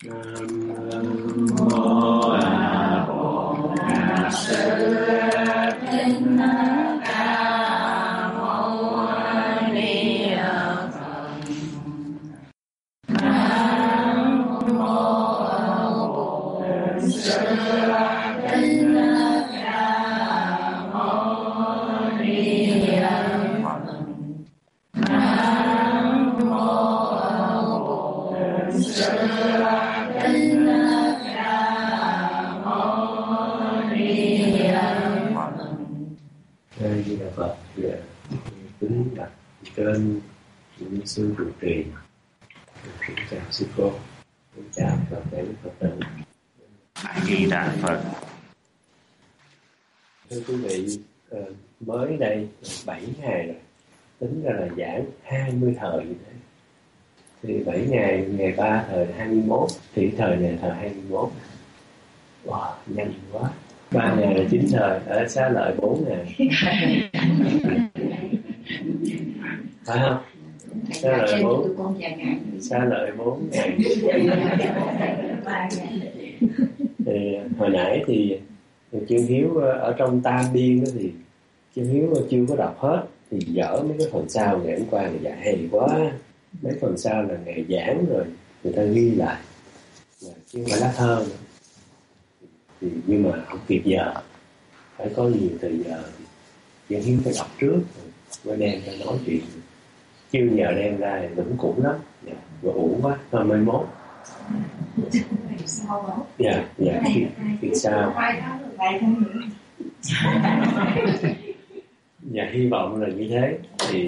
Nam mô A Bổn Sư Thích Ca Mâu Ni Phật. Nam mô A Bổn Sư Thích Ca Mâu Ni Phật. Nam mô A Bổn Sư Di Đà Phật. Kính đặt trên những sư trụ trì, kính chào sư cô, kính chào toàn thể Phật tử. Di Đà Phật. Thưa quý vị, mới đây 7 ngày rồi, tính ra là giảng 20 thời như thế. Thì 7 ngày, ngày 3 thời 21, thì thời này thời 21. Wow, nhanh quá. 3 ngày là 9 thời, ở Xá Lợi 4 ngày. Phải không? Xá Lợi 4 ngày. Thì hồi nãy thì Chương Hiếu ở trong Tam Biên đó thì Chương Hiếu chưa có đọc hết, thì dở mấy cái phần sau ngày hôm qua, dạ hay quá. Mấy phần sau là ngày giảng rồi người ta ghi lại, chứ không phải lá thơ nữa. Thì nhưng mà không kịp giờ, phải có nhiều thời giờ thì Chương Hiếu phải đọc trước rồi đem ra nói chuyện. Chưa giờ đem ra thì lũng củng lắm, rồi uổng quá, thôi mai mốt. Dạ, kỳ sau. Dạ, hy vọng là như thế. Thì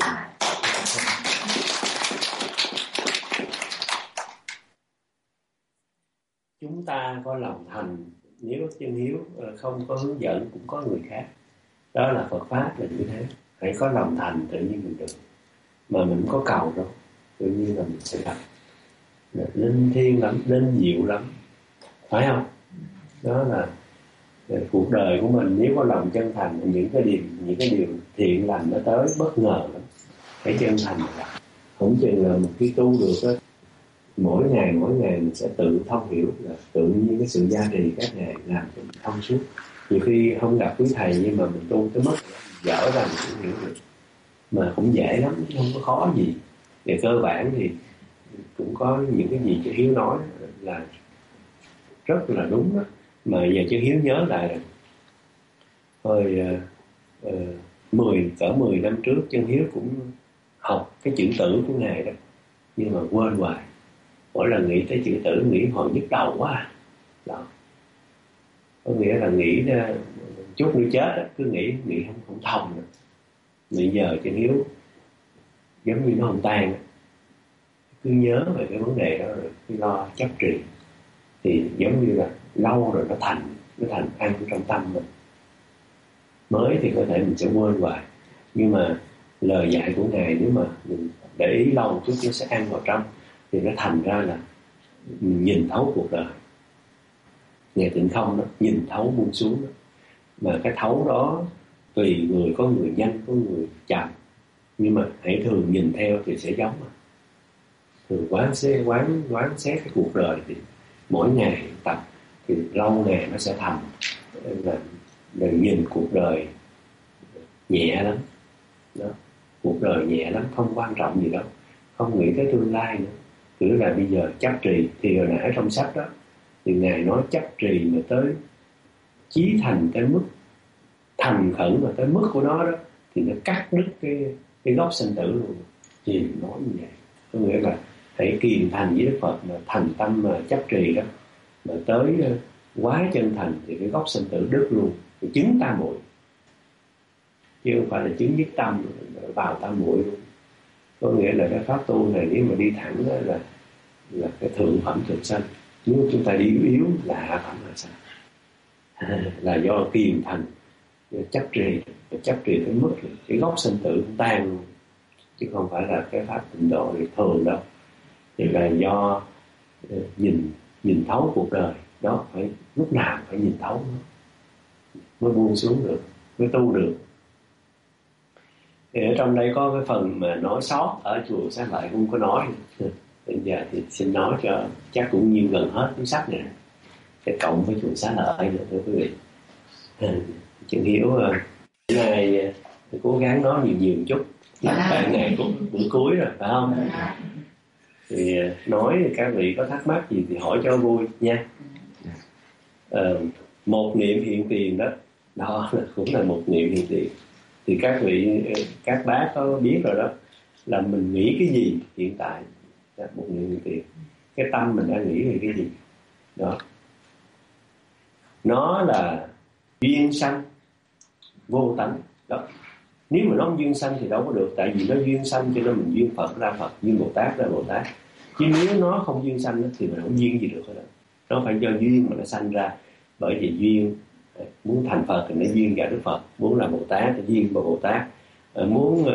chúng ta có lòng thành, nếu Chương Hiếu không có hướng dẫn cũng có người khác. Đó là Phật Pháp là như thế. Hãy có lòng thành tự nhiên mình được. Mà mình không có cầu đâu, tự nhiên là mình sẽ gặp. Linh thiêng lắm, linh diệu lắm. Phải không? Đó là cuộc đời của mình, nếu có lòng chân thành, những cái điều thiện lành nó tới bất ngờ lắm. Phải chân thành là không chừng là một cái tu được đó. Mỗi ngày mình sẽ tự thông hiểu là tự nhiên cái sự gia trì các ngày làm cho mình thông suốt. Nhiều khi không gặp quý thầy nhưng mà mình tu tới mất dở ra mình cũng hiểu được. Mà cũng dễ lắm, không có khó gì. Về cơ bản thì cũng có những cái gì Chú Hiếu nói là rất là đúng đó. Mà giờ Chú Hiếu nhớ lại rồi. Hồi 10 năm trước Chú Hiếu cũng học cái chữ tử của Ngài đó, nhưng mà quên hoài. Mỗi lần nghĩ tới chữ tử nghĩ hồi nhức đầu quá. Đó. Có nghĩa là nghĩ ra chút nữa chết đó, cứ nghĩ không thông nữa. Bây giờ Chú Hiếu giống như nó không tan đó. Cứ nhớ về cái vấn đề đó rồi cứ lo chấp trì, thì giống như là lâu rồi nó thành ăn trong tâm mình. Mới thì có thể mình sẽ quên hoài, nhưng mà lời dạy của Ngài nếu mà mình để ý lâu một chút nó sẽ ăn vào trong, thì nó thành ra là nhìn thấu cuộc đời. Ngài Tịnh Không đó, nhìn thấu buông xuống đó. Mà cái thấu đó tùy người, có người nhanh, có người chậm, nhưng mà hãy thường nhìn theo thì sẽ giống mà. Thường quán xét cái cuộc đời thì mỗi ngày tập thì lâu ngày nó sẽ thành. Là nhìn cuộc đời nhẹ lắm đó. Cuộc đời nhẹ lắm, không quan trọng gì đâu, không nghĩ tới tương lai nữa. Cứ là bây giờ chấp trì. Thì hồi nãy trong sách đó thì Ngài nói chấp trì mà tới chí thành, tới mức thành khẩn mà tới mức của nó đó, thì nó cắt đứt cái gốc sinh tử luôn. Thì nói như vậy có nghĩa là hãy kiền thành với Đức Phật, mà thành tâm mà chấp trì đó, mà tới quá chân thành thì cái gốc sinh tử đứt luôn, thì chứng tam muội, chứ không phải là chứng nhất tâm vào tam muội luôn. Có nghĩa là cái pháp tu này nếu mà đi thẳng đó là cái thượng phẩm thường sanh. Nếu chúng ta đi yếu là hạ phẩm là sao? Là do kiền thành chấp trì tới mức cái gốc sinh tử tan luôn, chứ không phải là cái pháp tịnh độ thường đâu. Thì là do nhìn thấu cuộc đời đó, phải lúc nào phải nhìn thấu nó mới buông xuống được, mới tu được. Thì ở trong đây có cái phần mà nói sót ở chùa Xá Lợi cũng có nói. Bây giờ thì xin nói cho chắc cũng nhiều gần hết cuốn sách này, sẽ cộng với chuỗi xá lợi nữa thưa quý vị. Chân Hiếu nay cố gắng nói nhiều một chút, tại ngày cũng buổi cuối rồi phải không? Thì nói các vị có thắc mắc gì thì hỏi cho vui nha. Một niệm hiện tiền đó cũng là một niệm hiện tiền. Thì các bác có biết rồi đó, là mình nghĩ cái gì hiện tại là một niệm hiện tiền. Cái tâm mình đang nghĩ về cái gì đó, nó là duyên sanh vô tánh đó. Nếu mà nó không duyên sanh thì đâu có được, tại vì nó duyên sanh cho nên mình duyên Phật ra Phật, duyên Bồ Tát ra Bồ Tát. Chứ nếu nó không duyên sanh thì mình không duyên gì được hết. Nó phải do duyên mà nó sanh ra. Bởi vì duyên muốn thành Phật thì nó duyên vào Đức Phật, muốn làm Bồ Tát thì duyên vào Bồ Tát, muốn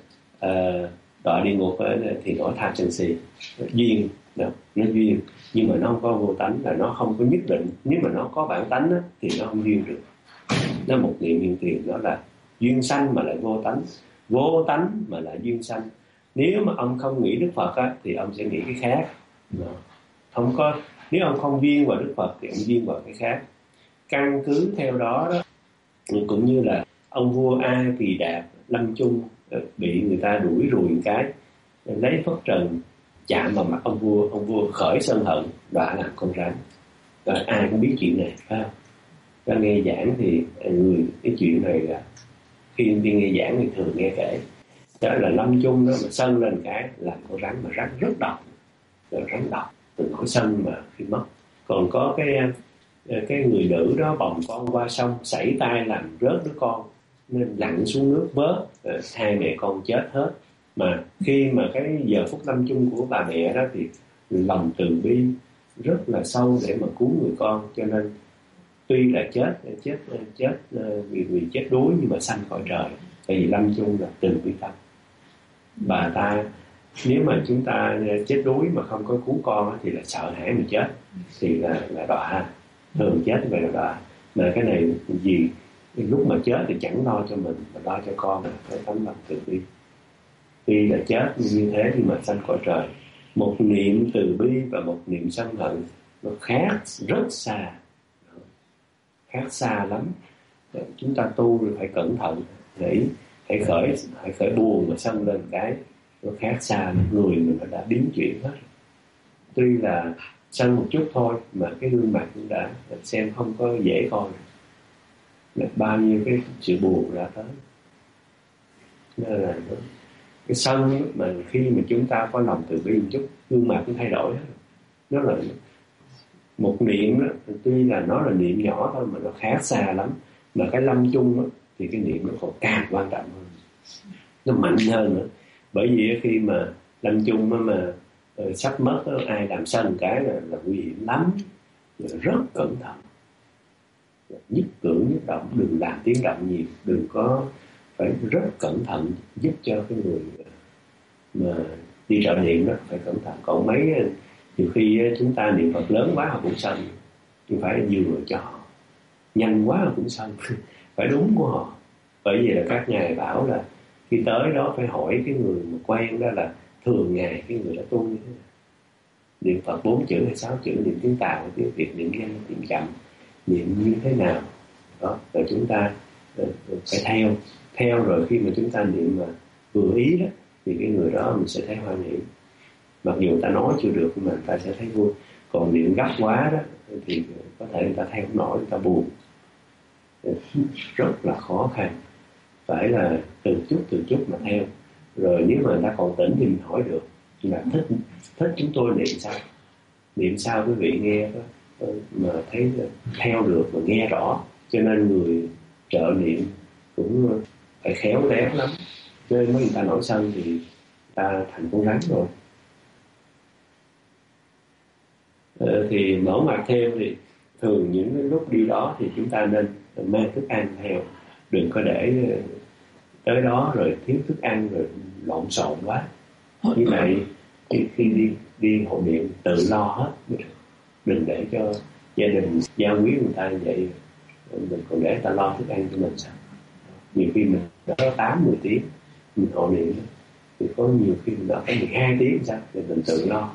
đọa địa ngục thì đổi tham sân si. Duyên đó, nó duyên, nhưng mà nó không có vô tánh, là nó không có nhất định. Nếu mà nó có bản tánh thì nó không duyên được. Nó một niệm hiện tiền, đó là duyên sanh mà lại vô tánh, vô tánh mà lại duyên sanh. Nếu mà ông không nghĩ Đức Phật thì ông sẽ nghĩ cái khác. Không có, nếu ông không duyên vào Đức Phật thì ông duyên vào cái khác. Căn cứ theo đó cũng như là ông vua A Tỳ Đạp lâm chung bị người ta đuổi rùi một cái, lấy phất trần chạm vào mặt ông vua khởi sân hận, đọa làm con rắn. Rồi ai cũng biết chuyện này phải không? Ra nghe giảng thì cái chuyện này là khi đi nghe giảng thì thường nghe kể. Đó là lâm chung đó mà sân lên cái làm con rắn, mà rắn rất độc, rắn độc từ nỗi sân mà khi mất. Còn có cái người nữ đó bồng con qua sông, sảy tay làm rớt đứa con nên lặn xuống nước vớt, hai mẹ con chết hết. Mà khi mà cái giờ phút lâm chung của bà mẹ đó thì lòng từ bi rất là sâu để mà cứu người con, cho nên tuy là chết vì chết đuối nhưng mà sanh cõi trời. Tại vì lâm chung là từ bi tâm. Bà ta nếu mà chúng ta chết đuối mà không có cứu con thì là sợ hãi mà chết, thì là đọa, thường chết vậy là đọa. Mà cái này gì lúc mà chết thì chẳng lo cho mình mà lo cho con, phải tấm lòng từ bi. Tuy là chết như thế nhưng mà sanh cõi trời. Một niệm từ bi và một niệm sân hận nó khác rất xa, khác xa lắm. Chúng ta tu thì phải cẩn thận, hãy khởi buồn mà sân lên cái nó khác xa, người mình đã biến chuyển hết. Tuy là sân một chút thôi mà cái gương mặt cũng đã xem không có dễ coi, là bao nhiêu cái sự buồn ra tới. Nên là cái sân mà khi mà chúng ta có lòng từ bi một chút, gương mặt cũng thay đổi hết. Nó là một niệm đó, tuy là nó là niệm nhỏ thôi mà nó khác xa lắm. Mà cái lâm chung đó, thì cái niệm nó còn càng quan trọng hơn, nó mạnh hơn nữa. Bởi vì khi mà lâm chung đó mà sắp mất đó, ai làm sân cái là nguy hiểm lắm, rất cẩn thận, nhất cử nhất động đừng làm tiếng động nhiều, đừng có, phải rất cẩn thận giúp cho cái người mà đi trợ niệm đó phải cẩn thận. Còn mấy nhiều khi chúng ta niệm Phật lớn quá họ cũng sân, nhưng phải vừa cho họ, nhanh quá họ cũng sân phải đúng của họ. Bởi vì là các ngài bảo là khi tới đó phải hỏi cái người mà quen đó là thường ngày cái người đã tu như thế nào, niệm Phật 4 chữ hay 6 chữ, niệm tiếng Tàu, tiếng Việt, niệm nhanh, niệm chậm, niệm như thế nào đó, rồi chúng ta phải theo rồi khi mà chúng ta niệm mà vừa ý đó thì cái người đó mình sẽ thấy hoan hỷ. Mặc dù người ta nói chưa được nhưng mà người ta sẽ thấy vui. Còn niệm gấp quá đó thì có thể người ta theo không nổi, người ta buồn, rất là khó khăn. Phải là từng chút mà theo. Rồi nếu mà người ta còn tỉnh thì mình hỏi được là thích chúng tôi niệm sao quý vị nghe đó, mà thấy theo được mà nghe rõ. Cho nên người trợ niệm cũng phải khéo léo lắm, cho nên mới người ta nổi sân thì người ta thành con rắn rồi. Thì mở ngoặt thêm thì thường những lúc đi đó thì chúng ta nên mang thức ăn theo, đừng có để tới đó rồi thiếu thức ăn rồi lộn xộn quá. Như vậy khi đi hội niệm tự lo hết, đừng để cho gia đình giao quý người ta như vậy, mình còn để người ta lo thức ăn cho mình sao? Nhiều khi mình đã có 8-10 tiếng mình hội niệm thì có nhiều khi mình đã có 12 tiếng sao thì mình tự lo,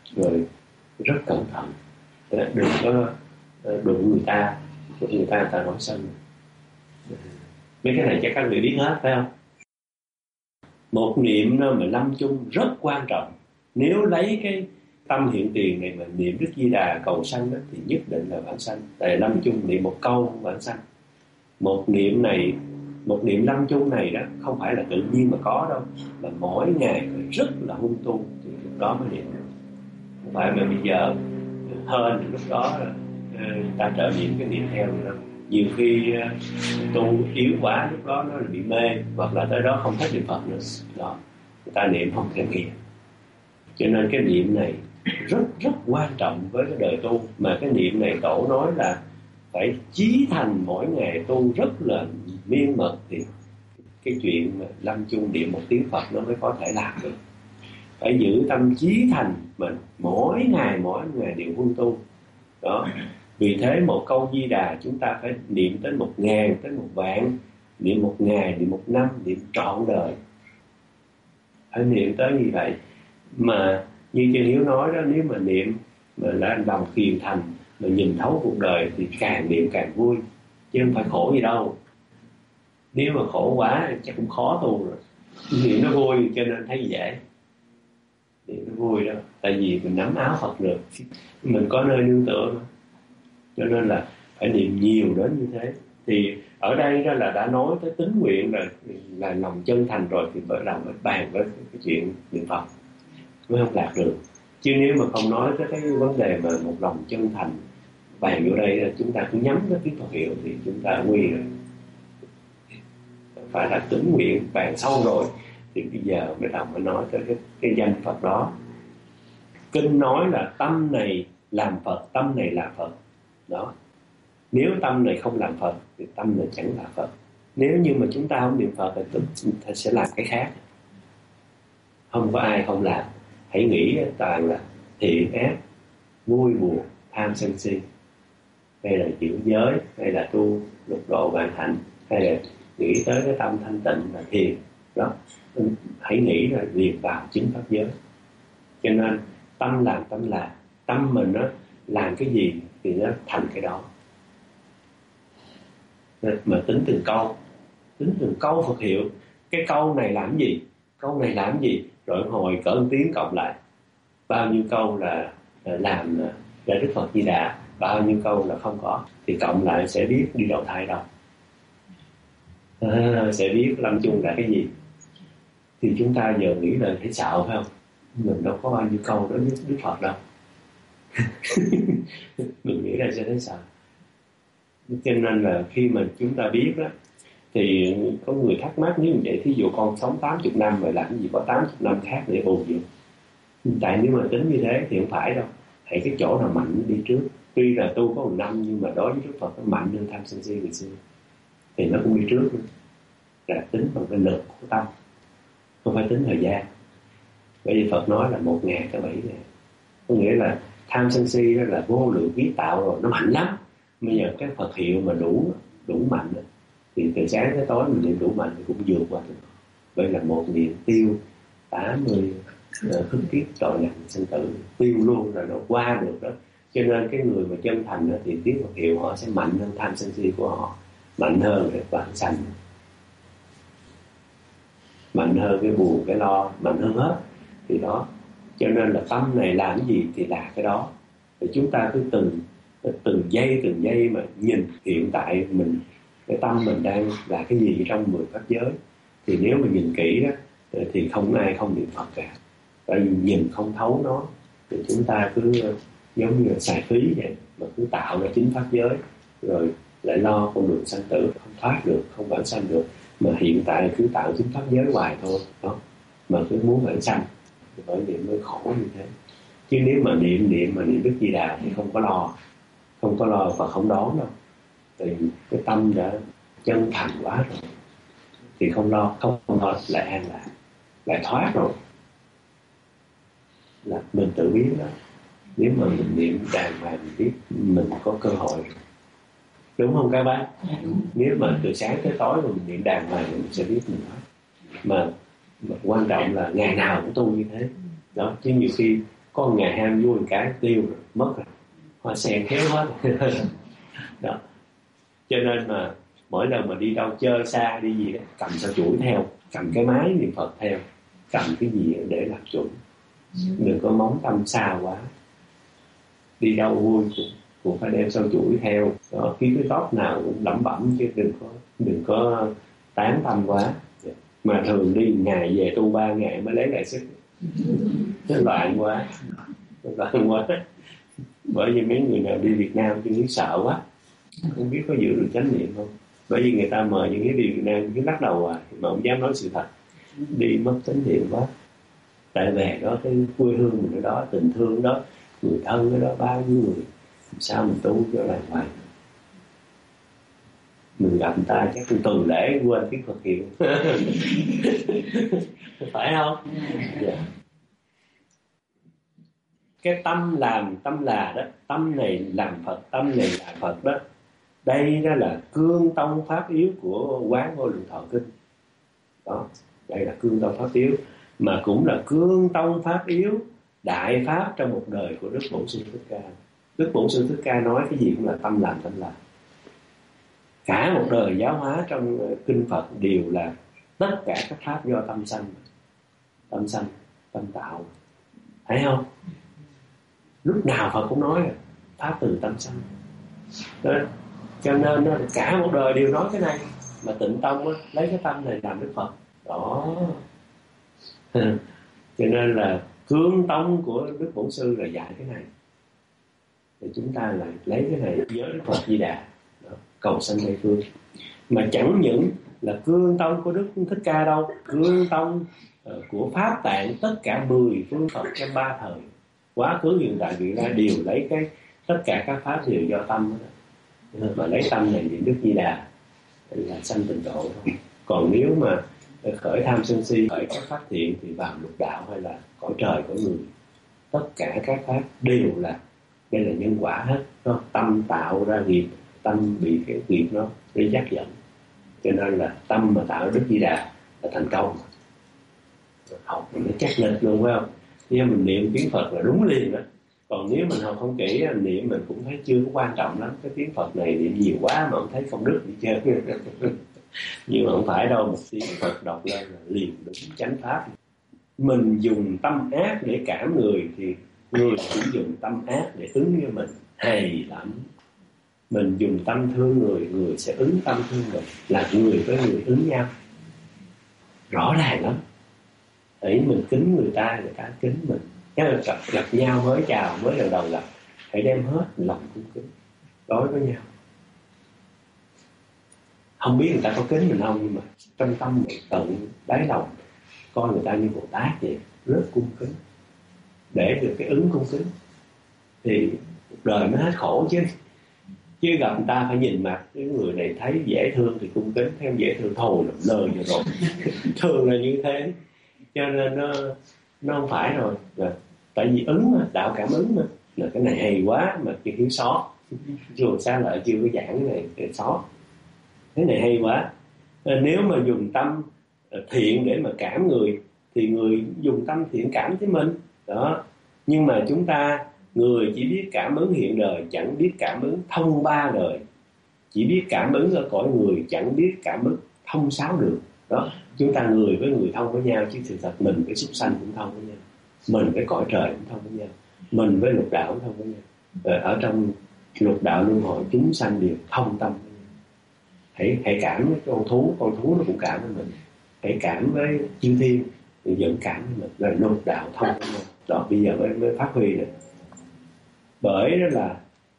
rồi rất cẩn thận, đừng có đụng người ta nói sân. Mấy cái này chắc các người biết hết phải không? Một niệm mà lâm chung rất quan trọng. Nếu lấy cái tâm hiện tiền này mà niệm Đức Di Đà cầu sanh đó, thì nhất định là vãng sanh. Tại lâm chung niệm một câu vãng sanh. Một niệm lâm chung này đó không phải là tự nhiên mà có đâu, mà mỗi ngày phải rất là hung tu thì lúc đó mới niệm được. Không phải mà bây giờ hơn thì lúc đó ta trợ niệm cái niệm theo nữa. Nhiều khi tu yếu quá, lúc đó nó bị mê, hoặc là tới đó không thích niệm Phật nữa, đó người ta niệm không thể nghiệm. Cho nên cái niệm này rất rất quan trọng với cái đời tu. Mà cái niệm này Tổ nói là phải chí thành mỗi ngày tu rất là miên mật, thì cái chuyện mà lâm chung niệm một tiếng Phật nó mới có thể làm được. Phải giữ tâm chí thành mình mỗi ngày đều huân tu đó. Vì thế một câu Di Đà chúng ta phải niệm tới 1000, tới 1.000, niệm 1 ngày, niệm 1 năm, niệm trọn đời. Phải niệm tới như vậy. Mà như Chân Hiếu nói đó, nếu mà niệm mà là lòng kiền thành, mà nhìn thấu cuộc đời thì càng niệm càng vui, chứ không phải khổ gì đâu. Nếu mà khổ quá chắc cũng khó tu rồi. Niệm nó vui cho nên thấy dễ. Niệm nó vui đó, tại vì mình nắm áo Phật được, mình có nơi nương tựa mà. Cho nên là phải niệm nhiều đến như thế. Thì ở đây đó là đã nói tới tín nguyện rồi, là lòng chân thành rồi, thì bởi lòng mới bàn với cái chuyện niệm Phật mới không đạt được. Chứ nếu mà không nói tới cái vấn đề mà một lòng chân thành bàn vô đây, chúng ta cứ nhắm tới tiếng Phật hiệu thì chúng ta nguy rồi. Phải là tín nguyện bàn sâu rồi thì bây giờ mới đồng mới nói tới cái danh Phật đó. Kinh nói là tâm này làm Phật, tâm này là Phật đó. Nếu tâm này không làm Phật thì tâm này chẳng là Phật. Nếu như mà chúng ta không niệm Phật thì chúng ta sẽ làm cái khác. Không có ai không làm. Hãy nghĩ toàn là thiện ác, vui buồn, tham sân si, hay là giữ giới, hay là tu lục độ vạn hạnh, hay là nghĩ tới cái tâm thanh tịnh là thiền đó. Hãy nghĩ là liền vào chính pháp giới. Cho nên tâm làm, tâm mình nó làm cái gì thì nó thành cái đó. Mà tính từng câu Phật hiệu. Cái câu này làm gì, câu này làm gì, rồi hồi cỡ 1 tiếng cộng lại bao nhiêu câu là làm ra Đức Phật Di Đà, bao nhiêu câu là không có, thì cộng lại sẽ biết đi đầu thai đâu, sẽ biết lâm chung là cái gì. Thì chúng ta giờ nghĩ là thấy sợ phải không? Mình đâu có bao nhiêu câu đó với Đức Phật đâu. Mình nghĩ là sẽ thấy sợ. Cho nên là khi mà chúng ta biết đó, thì có người thắc mắc nếu như vậy, thí dụ con sống 80 năm rồi làm gì có 80 năm khác để bù dưỡng. Tại nếu mà tính như thế thì không phải đâu. Hãy cái chỗ nào mạnh đi trước. Tuy là tu có 1 năm nhưng mà đối với Đức Phật nó mạnh hơn tham sân si ngày xưa, thì nó cũng đi trước nữa. Là tính bằng cái lực của tâm, không phải tính thời gian. Bởi vì Phật nói là 1.000 tới 7.000. Có nghĩa là tham sân si đó là vô lượng kiếp tạo rồi, nó mạnh lắm. Bây giờ cái Phật hiệu mà đủ mạnh rồi, thì từ sáng tới tối mình niệm đủ mạnh thì cũng vượt qua được. Vậy là một niệm tiêu 80 khức kiếp tội lành sinh tử, tiêu luôn rồi, nó qua được đó. Cho nên cái người mà chân thành đó, thì tiếng Phật hiệu họ sẽ mạnh hơn tham sân si của họ, mạnh hơn cái vãng sanh, mạnh hơn cái buồn cái lo, mạnh hơn hết. Thì đó, cho nên là tâm này làm gì thì là cái đó. Thì chúng ta cứ từng giây mà nhìn hiện tại mình, cái tâm mình đang là cái gì trong 10 pháp giới. Thì nếu mà nhìn kỹ đó thì không ai không niệm Phật cả. Tại vì nhìn không thấu nó thì chúng ta cứ giống như là xài phí vậy, mà cứ tạo ra chính pháp giới rồi lại lo con đường sanh tử không thoát được, không vãng sanh được. Mà hiện tại cứ tạo chính pháp giới hoài thôi đó, mà cứ muốn vãng sanh thì bởi vậy mới khổ như thế. Chứ nếu mà niệm Đức Di Đà thì không có lo và không đón đâu. Thì cái tâm đã chân thành quá rồi thì không lo lại an lạc, lại thoát rồi. Là mình tự biết đó. Nếu mà mình niệm đàng hoàng mình biết mình có cơ hội, đúng không các bác? Nếu mà từ sáng tới tối mà mình niệm đàng hoàng mình sẽ biết mình thoát. Mà quan trọng là ngày nào cũng tu như thế đó. Chứ nhiều khi Có ngày ham vui cái tiêu rồi, mất rồi, hoa sen kéo hết. Đó. Cho nên mà mỗi lần mà đi đâu chơi xa đi gì đó, cầm sao chuỗi theo, cầm cái máy niệm Phật theo, cầm cái gì để làm chuẩn, đừng có móng tâm xa quá. Đi đâu vui cũng phải đem sao chuỗi theo đó, cái tóc nào cũng lẩm bẩm chứ đừng có tán tâm quá. Mà thường đi ngày về tu 3 ngày mới lấy lại sức. Nó loạn quá. Bởi vì mấy người nào đi Việt Nam chứ sợ quá, không biết có giữ được chánh niệm không. Bởi vì người ta mời những cái đi Việt Nam cứ lắc đầu mà không dám nói sự thật, đi mất chánh niệm quá. Tại về đó cái quê hương mình ở đó, tình thương đó, người thân ở đó, bao nhiêu người, sao mình tu cho làng hoài. Mình gặp người ta chắc tuần lễ quên tiếng Phật hiệu. Phải không? Yeah. Cái tâm là đó, tâm này làm Phật, tâm này là Phật đó. Đây đó là cương tông pháp yếu của Quán Vô Lượng Thọ Kinh đó. Đây là cương tông pháp yếu, mà cũng là cương tông pháp yếu đại pháp trong một đời của Đức Bổn Sư Thích Ca. Đức Bổn Sư Thích Ca nói cái gì cũng là tâm làm. Cả một đời giáo hóa trong kinh Phật đều là tất cả các pháp do tâm sanh, tâm tạo. Thấy không? Lúc nào Phật cũng nói là pháp từ tâm sanh. Đó. Cho nên đó, cả một đời đều nói cái này. Mà Tịnh Tông đó, lấy cái tâm này làm Đức Phật. Đó. Cho nên là cương tông của Đức Bổn Sư là dạy cái này. Thì chúng ta lại lấy cái này với Đức Phật Di Đà đó, cầu sanh Tây Phương. Mà chẳng những là cương tông của Đức Thích Ca đâu, cương tông của Pháp Tạng, tất cả 10 phương Phật trong 3 thời, quá khứ hiện tại vị lai đều lấy cái tất cả các pháp đều do tâm đó. Mà lấy tâm này niệm Đức Di Đà là sanh tịnh độ thôi. Còn nếu mà khởi tham sân si, khởi các pháp thiện thì vào lục đạo hay là cõi trời của người, tất cả các pháp đều là đây là nhân quả hết. Đó. Tâm tạo ra nghiệp, tâm bị cái nghiệp nó dắt dẫn. Cho nên là tâm mà tạo Đức Di Đà là thành công. Học mình nó chắc lịch luôn phải không? Nếu mình niệm tiếng Phật là đúng liền đó. Còn nếu mình học không kỹ, niệm mình cũng thấy chưa có quan trọng lắm. Cái tiếng Phật này niệm nhiều quá mà không thấy công đức gì chơi. Nhưng mà không phải đâu, một tiếng Phật đọc lên là liền đúng chánh pháp. Mình dùng tâm ác để cảm người thì người cũng dùng tâm ác để ứng với mình. Hay lắm. Mình dùng tâm thương người, người sẽ ứng tâm thương mình. Là người với người ứng nhau. Rõ ràng lắm. Đấy, mình kính người ta kính mình. Cái là gặp nhau mới chào, mới lần đầu gặp, hãy đem hết lòng cung kính đối với nhau. Không biết người ta có kính mình không, nhưng mà trong tâm mình tận đáy lòng coi người ta như Bồ Tát vậy, rất cung kính, để được cái ứng cung kính thì cuộc đời mới hết khổ chứ. Chứ gặp người ta phải nhìn mặt, cái người này thấy dễ thương thì cung kính, thấy không dễ thương thôi làm lơ rồi. Thường là như thế. Cho nên nó không phải rồi. Tại vì ứng mà, đạo cảm ứng mà, là cái này hay quá mà chưa thiếu sót. Chùa Xa Lợi chưa có giảng cái này để sót. Cái này hay quá. Nếu mà dùng tâm thiện để mà cảm người thì người dùng tâm thiện cảm với mình đó. Nhưng mà chúng ta, người chỉ biết cảm ứng hiện đời, chẳng biết cảm ứng thông 3 đời. Chỉ biết cảm ứng ở cõi người, chẳng biết cảm ứng thông 6 đường đó. Chúng ta người với người thông với nhau, chứ sự thật mình với súc sanh cũng thông với nhau, mình với cõi trời cũng thông với nhau, mình với lục đạo cũng thông với nhau. Ở trong lục đạo luân hồi, chúng sanh đều thông tâm với nhau. Hãy cảm với con thú nó cũng cảm với mình. Hãy cảm với chư thiên thì vẫn cảm với mình, là lục đạo thông với nhau. Đó, bây giờ mới phát huy này. Bởi đó là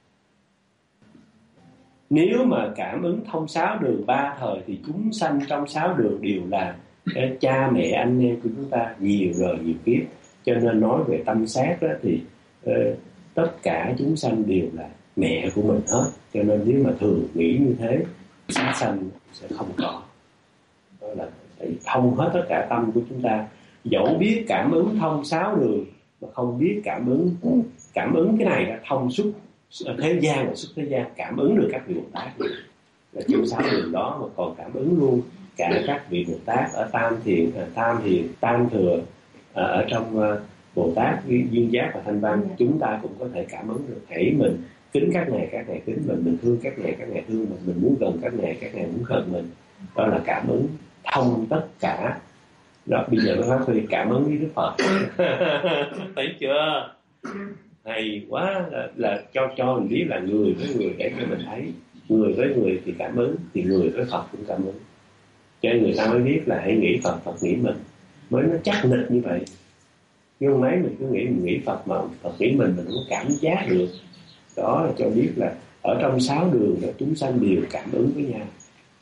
nếu mà cảm ứng thông 6 đường 3 thời thì chúng sanh trong 6 đường đều là cha mẹ anh em của chúng ta nhiều đời nhiều kiếp. Cho nên nói về tâm sát đó thì tất cả chúng sanh đều là mẹ của mình hết. Cho nên nếu mà thường nghĩ như thế, sát sanh sẽ không có. Đó là thông hết tất cả tâm của chúng ta. Dẫu biết cảm ứng thông 6 đường mà không biết cảm ứng cái này là thông suốt thế gian và suốt thế gian, cảm ứng được các vị Bồ Tát là trong 6 đường đó, mà còn cảm ứng luôn cả các vị Bồ Tát ở tam thiền, tam thừa, ở trong Bồ Tát, Duyên Giác và Thanh Văn, chúng ta cũng có thể cảm ứng được. Hãy mình kính các ngài kính mình thương các ngài thương mình muốn gần các ngài muốn gần mình. Đó là cảm ứng thông tất cả. Đó, bây giờ nó phát huy cảm ứng với Đức Phật. Thấy chưa? Hay quá, là cho mình biết là người với người để cho mình thấy. Người với người thì cảm ứng, thì người với Phật cũng cảm ứng. Cho nên người ta mới biết là hãy nghĩ Phật, Phật nghĩ mình. Mới nó chắc nịch như vậy. Nhưng mấy mình cứ nghĩ Phật mà Phật nghĩ mình không cảm giác được. Đó là cho biết là ở trong 6 đường đó, chúng sanh đều cảm ứng với nhau.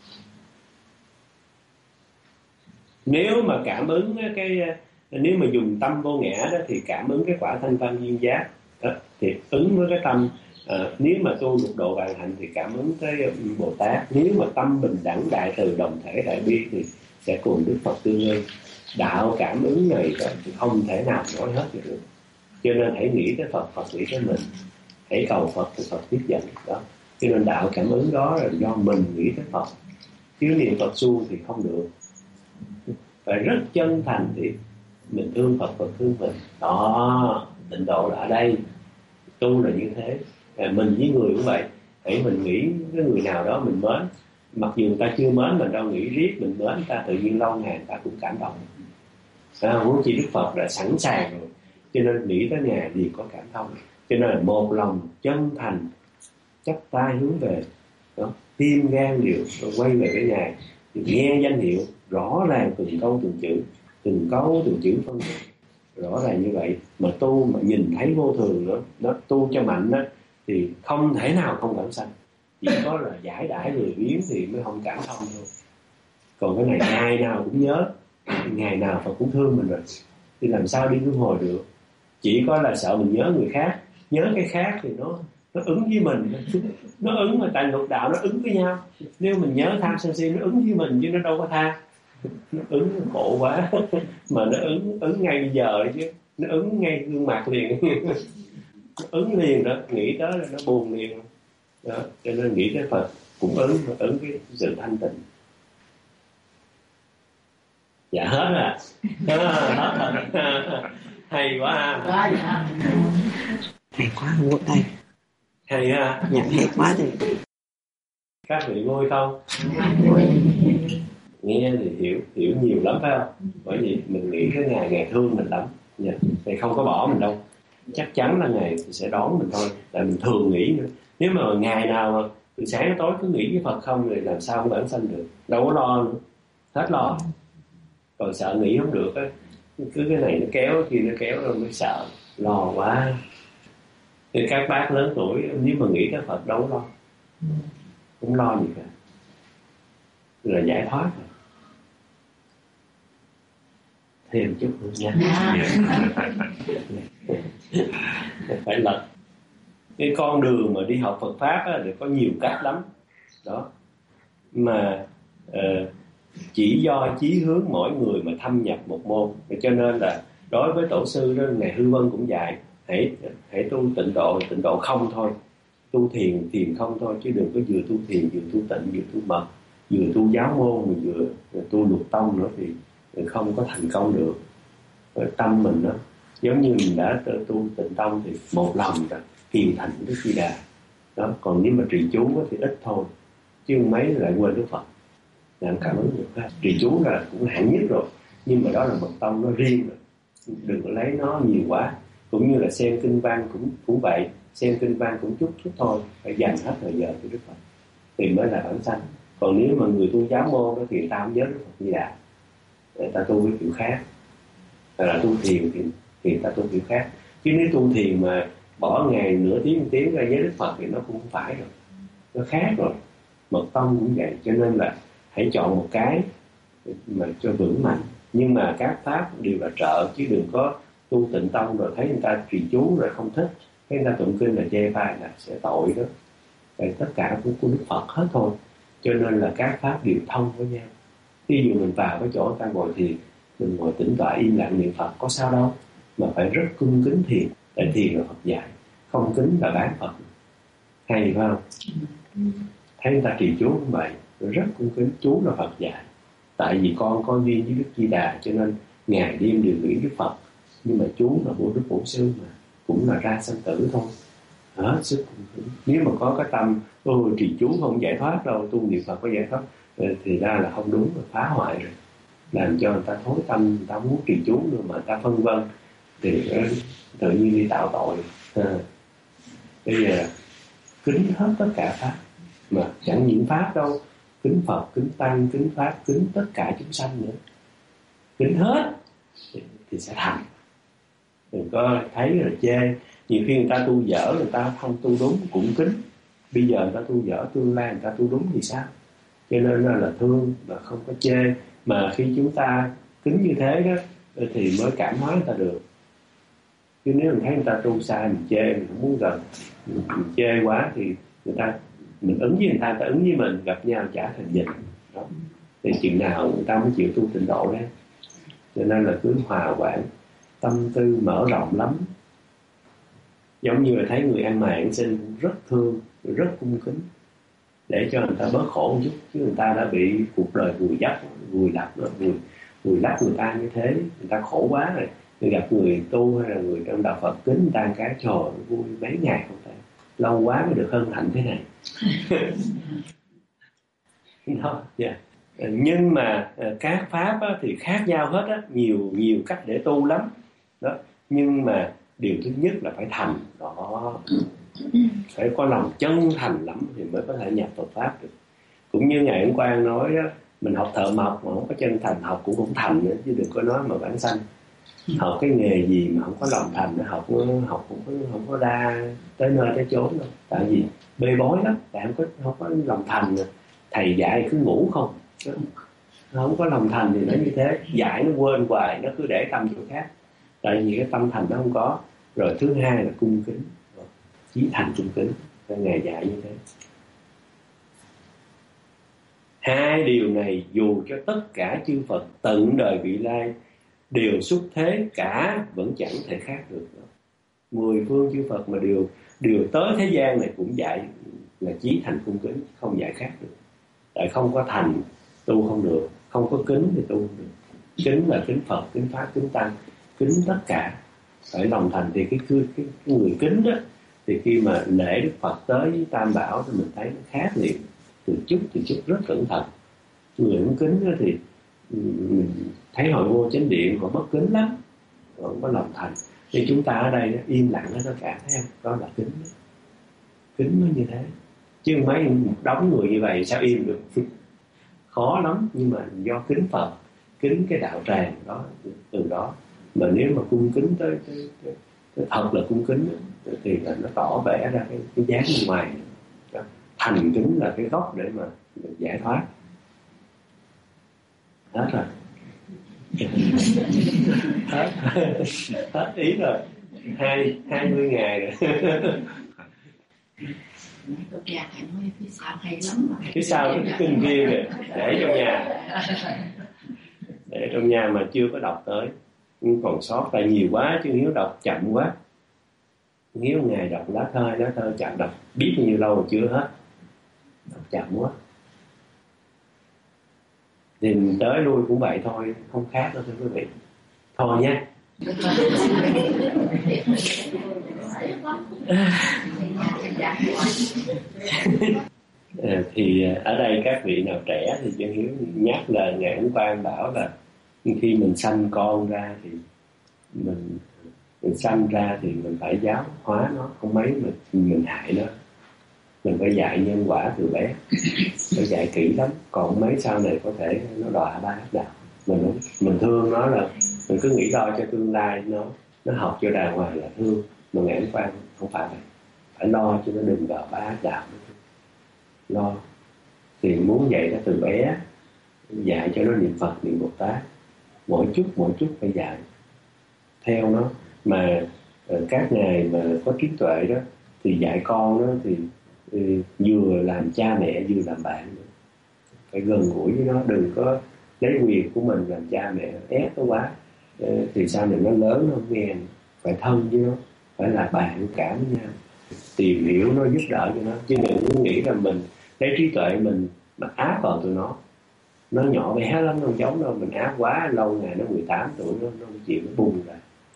Nếu mà cảm ứng nếu mà dùng tâm vô ngã đó thì cảm ứng cái quả Thanh Văn Duyên Giác đó, thì ứng với cái tâm. Nếu mà tu lục độ vạn hạnh thì cảm ứng tới Bồ Tát. Nếu mà tâm bình đẳng đại từ đồng thể đại bi thì sẽ cùng Đức Phật tương ưng. Đạo cảm ứng này đó, thì không thể nào nói hết được. Cho nên hãy nghĩ tới Phật, Phật nghĩ tới mình. Hãy cầu Phật thì Phật tiếp dẫn đó. Cho nên đạo cảm ứng đó là do mình nghĩ tới Phật, chứ niệm Phật suông thì không được. Phải rất chân thành thì mình thương Phật, Phật thương mình. Đó, tịnh độ là ở đây. Tu là như thế. Mình với người cũng vậy. Hãy mình nghĩ cái người nào đó mình mến, mặc dù người ta chưa mến mình đâu, nghĩ riết mình mến người ta, tự nhiên lâu ngày người ta cũng cảm động. Huống chi Đức Phật đã sẵn sàng rồi, cho nên nghĩ tới Ngài thì có cảm thông. Cho nên là một lòng chân thành, chắp tay hướng về đó, tim gan đều quay về với Ngài, thì nghe danh hiệu rõ ràng từng câu từng chữ phân rõ ràng như vậy. Mà tu mà nhìn thấy vô thường nữa, nó tu cho mạnh đó, thì không thể nào không cảm sanh. Chỉ có là giải đãi lười biếng thì mới không cảm thông thôi. Còn cái này ngày nào cũng nhớ, ngày nào Phật cũng thương mình rồi, thì làm sao đi luân hồi được. Chỉ có là sợ mình nhớ người khác, nhớ cái khác thì nó ứng với mình, nó ứng mà tại lục đạo nó ứng với nhau. Nếu mình nhớ tham sân si nó ứng với mình chứ nó đâu có tha. Nó ứng khổ quá. Mà nó ứng ngay bây giờ chứ, nó ứng ngay gương mặt liền. Nó ứng liền đó, nghĩ tới là nó buồn liền đó. Cho nên nghĩ tới Phật cũng ứng cái sự thanh tịnh. Dạ hết à. Hết rồi. Hay quá ha. Hay quá, không có tay. Hay ha. Dạ, hay quá thì. Các vị vui không? Nghe thì hiểu nhiều lắm phải không? Bởi vì mình nghĩ cái Ngài thương mình lắm. Ngài không có bỏ mình đâu. Chắc chắn là Ngài sẽ đón mình thôi. Tại mình thường nghĩ nữa. Nếu mà ngày nào mà từ sáng đến tối cứ nghĩ với Phật không thì làm sao cũng bản sanh được. Đâu có lo nữa. Hết lo. Còn sợ nghĩ không được á, cứ cái này nó kéo, kia nó kéo rồi mới sợ, lo quá. Thì các bác lớn tuổi nếu mà nghĩ tới Phật đâu có lo, không lo gì cả, là giải thoát rồi. Thêm chút nữa nha. Phải lật cái con đường mà đi học Phật pháp á, thì có nhiều cách lắm đó, mà chỉ do chí hướng mỗi người mà thâm nhập một môn. Cho nên là đối với tổ sư đó, Ngài Hư Vân cũng dạy hãy tu tịnh độ không thôi, tu thiền không thôi, chứ đừng có vừa tu thiền vừa tu tịnh vừa tu mật, vừa tu giáo môn mà vừa tu lục tông nữa thì không có thành công được. Tâm mình đó giống như mình đã tu tịnh tông thì một lòng rồi hiền thành Đức Di Đà đó. Còn nếu mà trì chú thì ít thôi, chứ mấy lại quên Đức Phật. Làm cảm ứng được ha. Trì chú là cũng hạng nhất rồi, nhưng mà đó là mật tông nó riêng rồi, đừng có lấy nó nhiều quá. Cũng như là xem kinh văn cũng vậy, xem kinh văn cũng chút thôi, phải dành hết thời giờ cho Đức Phật thì mới là bản sanh. Còn nếu mà người tu giáo môn đó thì người ta không nhớ Đức Phật Di Đà, người ta tu với kiểu khác, là tu thiền thì người ta tu kiểu khác. Chứ nếu tu thiền mà bỏ ngày nửa tiếng một tiếng ra với Đức Phật thì nó cũng không phải rồi, nó khác rồi. Mật tông cũng vậy. Cho nên là hãy chọn một cái mà cho vững mạnh. Nhưng mà các pháp đều là trợ, chứ đừng có tu tịnh tông rồi thấy người ta trì chú rồi không thích, thấy người ta tụng kinh là chê bai là sẽ tội đó. Vậy tất cả cũng của Đức Phật hết thôi. Cho nên là các pháp đều thông với nhau. Ví dụ mình vào cái chỗ ta ngồi thiền, mình ngồi tĩnh tọa im lặng niệm Phật có sao đâu, mà phải rất cung kính thiền. Tại thiền là Phật dạy, không kính là bán Phật. Hay phải không? Thấy người ta trì chú cũng vậy, rất cung kính, chú là Phật dạy. Tại vì con có duyên với Đức Di Đà cho nên ngày đêm đều nghĩ Đức Phật. nhưng mà chú là Bồ Đức Bổn Sư mà, cũng là ra sanh tử thôi, hết sức cung kính. Nếu mà có cái tâm trì chú không giải thoát đâu, tu niệm Phật có giải thoát, thì ra là không đúng, là phá hoại rồi, làm cho người ta thối tâm, người ta muốn trì chú nữa mà người ta phân vân thì tự nhiên đi tạo tội. Bây giờ kính hết tất cả pháp, mà chẳng những pháp đâu, kính Phật, kính Tăng, kính Pháp, kính tất cả chúng sanh nữa, kính hết thì sẽ thành. Đừng có thấy là chê. Nhiều khi người ta tu dở, người ta không tu đúng cũng kính. Bây giờ người ta tu dở, tương lai người ta tu đúng thì sao? Cho nên là thương mà không có chê. Mà khi chúng ta kính như thế đó thì mới cảm hóa người ta được. Chứ nếu mình thấy người ta tu sai, mình chê, mình không muốn gần, mình chê quá thì mình ứng với người ta ứng với mình, gặp nhau chả thành dịch đó. Thì chừng nào người ta mới chịu tu tịnh độ đấy. Cho nên là cứ hòa quản, tâm tư mở rộng lắm. Giống như là thấy người ăn mày ăn xin rất thương, rất cung kính, để cho người ta bớt khổ một chút. Chứ người ta đã bị cuộc đời vùi lấp người ta như thế, người ta khổ quá rồi. Người gặp người tu hay là người trong đạo Phật kính người ta cái trời vui mấy ngày không thể, lâu quá mới được hân hạnh thế này. Đó, yeah. Nhưng mà các pháp thì khác nhau hết á, nhiều cách để tu lắm đó. Nhưng mà điều thứ nhất là phải thành đó, phải có lòng chân thành lắm thì mới có thể nhập Phật pháp được. Cũng như ngài Ấn Quang nói đó, mình học thợ mộc mà không có chân thành, học cũng không thành nữa, chứ đừng có nói mà bản sanh. Học cái nghề gì mà không có lòng thành, học cũng không có đa tới nơi tới chốn đâu. Tại vì bê bối lắm, tại không có lòng thành. Thầy dạy cứ ngủ không có lòng thành thì nó như thế, dạy nó quên hoài, nó cứ để tâm chỗ khác. Tại vì cái tâm thành nó không có. Rồi thứ hai là cung kính, chí thành cung kính, ngài dạy như thế. Hai điều này dù cho tất cả chư Phật tận đời vị lai đều xuất thế cả vẫn chẳng thể khác được. 10 phương chư Phật mà đều tới thế gian này cũng dạy là chí thành cung kính, không dạy khác được. Tại không có thành tu không được, không có kính thì tu không được. Kính là kính Phật, kính Pháp, kính Tăng, kính tất cả. Phải lòng thành thì cái người kính đó, thì khi mà lễ Đức Phật tới với Tam Bảo thì mình thấy nó khác liền, từ chút rất cẩn thận. Người không kính đó thì mình thấy họ vô chánh điện họ bất kính lắm, họ không có lòng thành. Thì chúng ta ở đây đó, im lặng hết tất cả, thấy không? Đó là kính đó. Kính nó như thế, chứ mấy một đống người như vậy sao im được? Khó lắm. Nhưng mà do kính Phật, kính cái đạo tràng đó, từ đó mà nếu mà cung kính tới thật là cung kính thì là nó tỏ vẻ ra cái dáng bên ngoài đó. Thành kính là cái gốc để mà giải thoát. Hết rồi. hết ý rồi. 20 ngày rồi. Phía sau hay lắm mà. Phía sau cái kinh kia kìa, để trong nhà mà chưa có đọc tới, còn sót tại nhiều quá, chứ Hiếu đọc chậm quá. Hiếu ngày đọc lá thơ chậm, đọc biết bao nhiêu lâu mà chưa hết, đọc chậm quá. Thì mình tới lui cũng vậy thôi, không khác đâu thưa quý vị. Thôi nha. Thì ở đây các vị nào trẻ thì Chân Hiếu nhắc là ngài Ấn Quang bảo là khi mình sanh con ra thì mình sanh ra thì mình phải giáo hóa nó, không mấy mình hại nó. Mình phải dạy nhân quả từ bé, phải dạy kỹ lắm. Còn mấy sau này có thể nó đọa ba ác đạo. Mình thương nó là mình cứ nghĩ lo cho tương lai nó học cho đàng hoàng là thương. Mà ngài Ấn Quang không phải vậy, phải lo cho nó đừng vào ba ác đạo. Lo thì muốn dạy nó từ bé, dạy cho nó niệm Phật, niệm Bồ Tát, mỗi chút phải dạy theo nó. Mà các ngài mà có trí tuệ đó thì dạy con đó thì vừa làm cha mẹ vừa làm bạn nữa. Phải gần gũi với nó, đừng có lấy quyền của mình làm cha mẹ ép nó quá, thì sau này nó lớn nó không nghe. Phải thân với nó, phải là bạn cả với nhau, tìm hiểu nó, giúp đỡ cho nó, chứ đừng nghĩ là mình lấy trí tuệ mình mà áp vào tụi nó nhỏ bé lắm, nó không giống đâu. Mình áp quá lâu ngày nó 18 tuổi nó chịu, nó bung ra.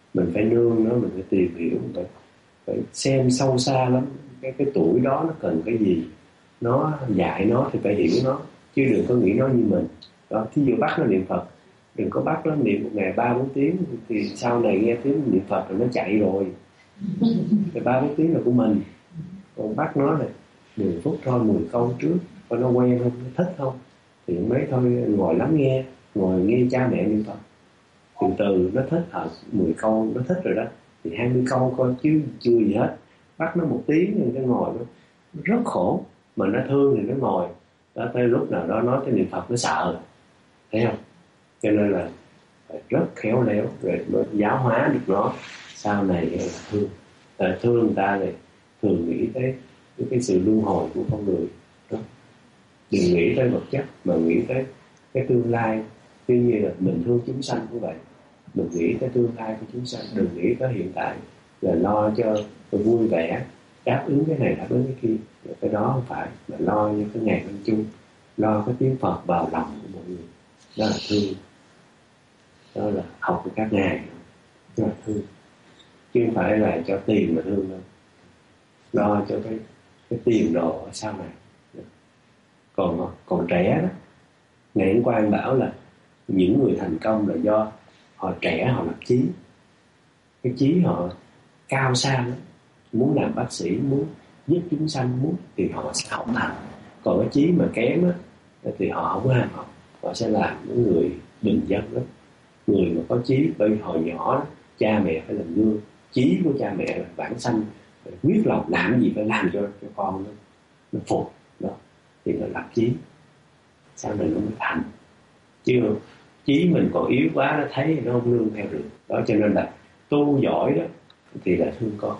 Mình phải nương nó, mình phải tìm hiểu, phải xem sâu xa lắm cái tuổi đó nó cần cái gì, nó dạy nó thì phải hiểu nó, chứ đừng có nghĩ nó như mình đó. Thí dụ bắt nó niệm Phật, đừng có bắt nó niệm một ngày 3-4 tiếng, thì sau này nghe tiếng niệm Phật rồi nó chạy rồi, thì 3-4 tiếng là của mình. Còn bắt nó này 10 phút thôi, 10 câu trước coi nó quen không, nó thích không, thì mấy thôi ngồi lắng nghe, ngồi nghe cha mẹ niệm Phật, từ từ nó thích. 10 câu nó thích rồi đó, thì 20 câu coi chứ chưa gì hết. Bắt nó 1 tiếng thì nó ngồi nó rất khổ, mà nó thương thì nó ngồi đó, tới lúc nào đó nói tới niệm Phật nó sợ, thấy không? Cho nên là phải rất khéo léo rồi mới giáo hóa được nó. Sau này là thương người ta này thường nghĩ tới cái sự luân hồi của con người đó. Đừng nghĩ tới vật chất mà nghĩ tới cái tương lai. Tuy nhiên là mình thương chúng sanh cũng vậy, mình nghĩ tới tương lai của chúng sanh, đừng nghĩ tới hiện tại là lo cho vui vẻ, đáp ứng cái này đáp ứng cái kia. Cái đó không phải, mà lo cho cái ngày văn chung, lo cái tiếng Phật vào lòng của mọi người, đó là thương. Đó là học của các ngài, đó là thương, chứ không phải là cho tiền mà thương đâu. Lo cho cái tiền đồ ở sau này. Còn trẻ đó, Ngài Ấn Quang bảo là những người thành công là do họ trẻ, họ lập chí, cái chí họ cao xa lắm, muốn làm bác sĩ, muốn giúp chúng sanh, muốn thì họ sẽ học thành. Còn cái chí mà kém á thì họ không có ham học, họ sẽ làm những người bình dân đó. Người mà có chí, bởi vì hồi nhỏ đó, cha mẹ phải làm gương. Chí của cha mẹ là bản sanh, quyết lòng làm gì phải làm cho con nó phục đó, thì nó lập chí, sau này nó mới thành. Chứ chí mình còn yếu quá, nó thấy nó không nương theo được đó. Cho nên là tu giỏi đó thì là thương con,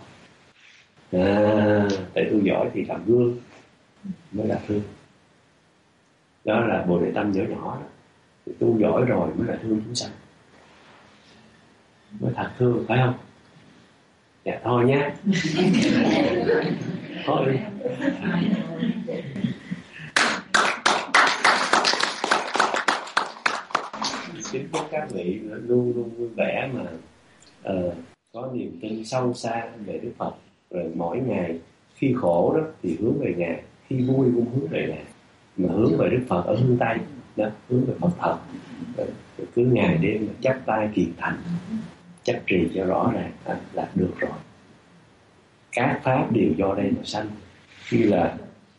tại tu giỏi thì làm gương mới là thương. Đó là Bồ Đề Tâm nhỏ nhỏ đó. Thì tu giỏi rồi mới là thương chúng sanh, mới thật thương, phải không? Dạ thôi nhé. Thôi. Kính chúc các vị luôn luôn vui vẻ, mà có niềm tin sâu xa về Đức Phật. Rồi mỗi ngày khi khổ đó thì hướng về Ngài, khi vui cũng hướng về Ngài, mà hướng về Đức Phật ở hướng Tây đó, hướng về Phật thật. Rồi cứ ngày đêm mà chắp tay kiền thành, chấp trì cho rõ ràng là được rồi. Các pháp đều do đây mà sanh, như là